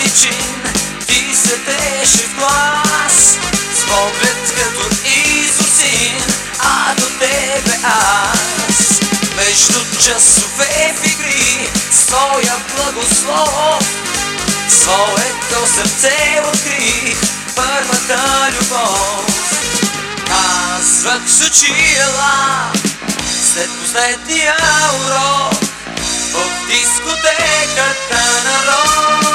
причин ти седеше в клас с поглед като Исусин, а до тебе аз. Между часове в игри своя благослов, своето сърце открих първата любов. Казвах с очила след последния урок в дискотеката на рок.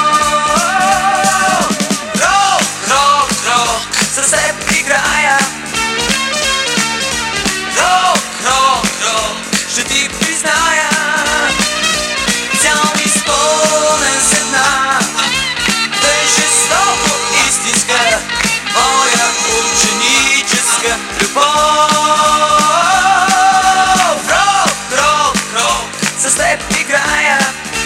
Рок, рок, рок, с теб играя. Рок, рок, рок, ще ти призная. Цял изпълнен с една жестоко истинска моя ученическа любов. Рок, рок, рок, с теб играя.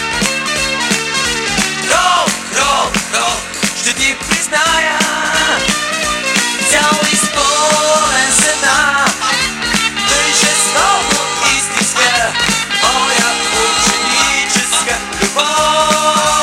Рок, рок, рок, ще ти призная. Цял изпълнен с една жестоко истинска моя ученическа любов.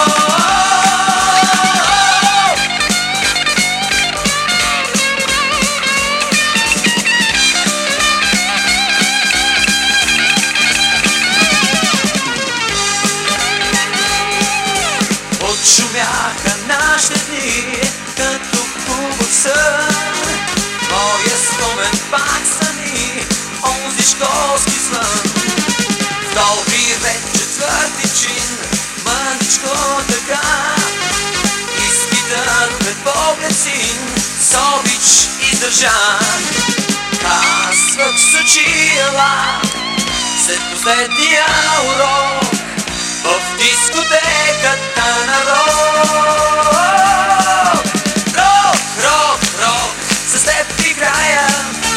Отшумяха нашите дни като хубав сън. Моя спомен пак стани онзи школски звън. Втори ред, четвърти чин, мъничко така изпитах пред поглед син, с обич издържан. Казвах с очила след последния урок в дискотеката на рок. Рок, рок, рок, с теб играя.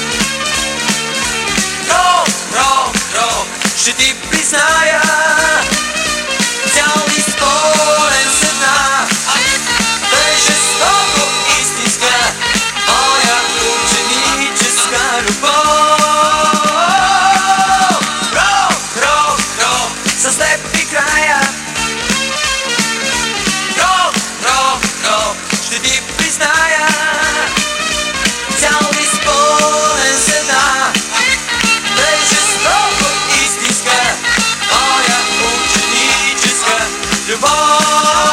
Рок, рок, рок, ще ти призная. Цял изпълнен с една жестоко истинска моя ученическа любов. Рок, рок, рок, с теб играя. Рок, рок, рок, ще ти призная. Цял изпълнен с една жестоко истинска моя ученическа любов.